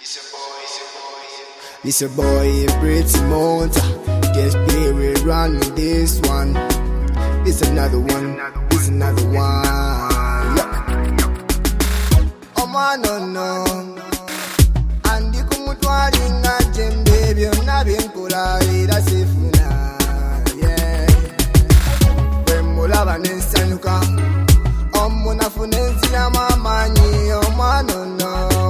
It's your boy, Pretty Monta. Guess we run with this one. It's another one. It's another one. Oh man, no. Andi kumutwali nga jembe byonna byenkola era sifuna. Yeah. Bwe mulaba nensanyuka. Omunafu nenziramu amaanyi. Oh man, no.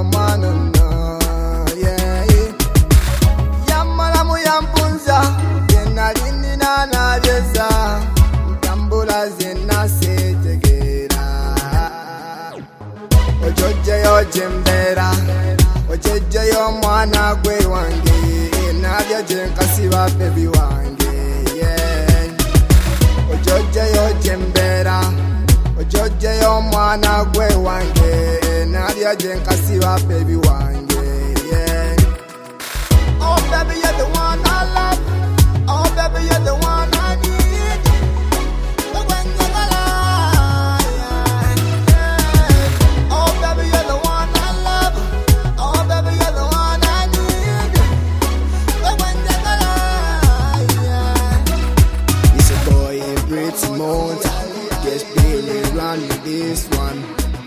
Ojojeyo jembera, ojejeyo mwana gwe wange, nabyo jenkasiba baby wange, yeah. Ojojeyo jembera, ojojeyo mwana gwe wange, nabyo jenkasiba baby wange, yeah. Oh baby, you're the one I love. Oh baby, you're the one I need. Guess baby run with this one.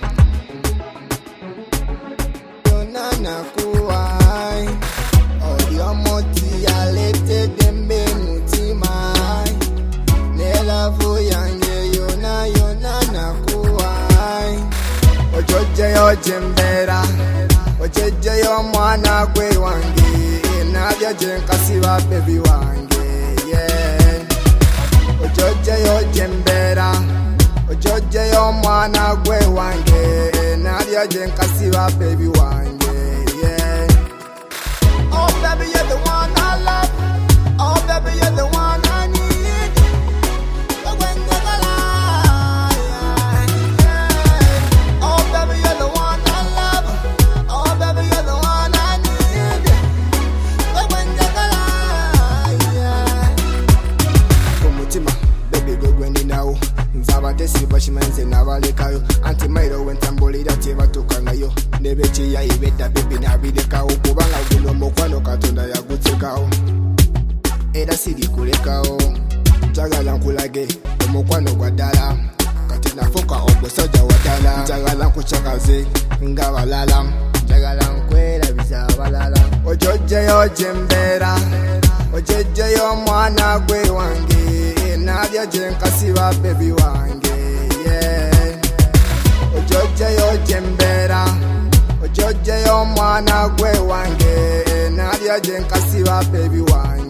Yonana kuwai Odio moti alete dembe mutimai Nelavu yange yonana kuwai Ojojeyo jembera Ojejeyo mwana gwe wange Nabya jenkasiba baby wange, yeah. Ojojeyo jembera Ojojeyo mwana gwe wange, nabyo jenkasiba baby wange, yeah. Oh baby, you're the one I love. Oh baby, you're the one I need. Oh baby, you're the one I love. Oh baby, you're the one I need. Kumutima, baby go gwendi now. Nzabadesi bashimanze nabalekayo anti mairo wentambulira tebatuka nayo nebechi ya ibeta baby nabilekawo kubanga guno mukwano katonda yagutsekawo era siri kulekawo njagala nkulage omukwano gwadala kati nafuka obusoja wadala njagala nkuchakaze nga balala njagala nkwerabiza abalala ojojeyo jembera ojejeyo mwana gwe wange nabyo jenkasiba baby wange, yeah. Ojojeyo jembera ojojeyo mwana gwe wange nabyo jenkasiba baby wange.